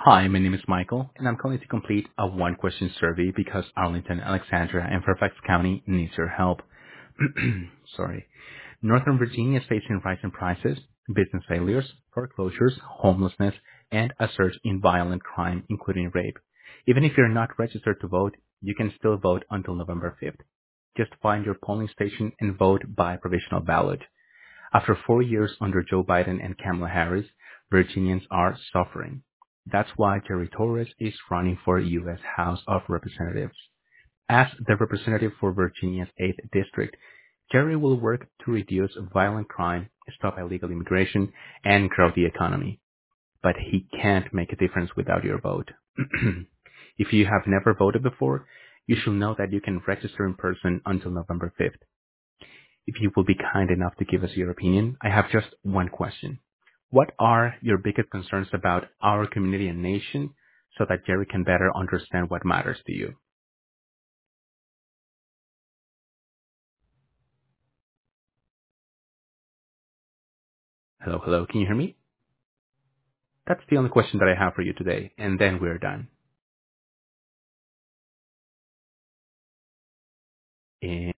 Hi, my name is Michael, and I'm calling to complete a one-question survey because Arlington, Alexandria, and Fairfax County needs your help. Sorry. Northern Virginia is facing rising prices, business failures, foreclosures, homelessness, and a surge in violent crime, including rape. Even if you're not registered to vote, you can still vote until November 5th. Just find your polling station and vote by provisional ballot. After 4 years under Joe Biden and Kamala Harris, Virginians are suffering. That's why Jerry Torres is running for U.S. House of Representatives. As the representative for Virginia's 8th District, Jerry will work to reduce violent crime, stop illegal immigration, and grow the economy. But he can't make a difference without your vote. If you have never voted before, you should know that you can register in person until November 5th. If you will be kind enough to give us your opinion, I have just one question. What are your biggest concerns about our community and nation so that Jerry can better understand what matters to you? Hello, hello, can you hear me? That's the only question that I have for you today, and then we're done. And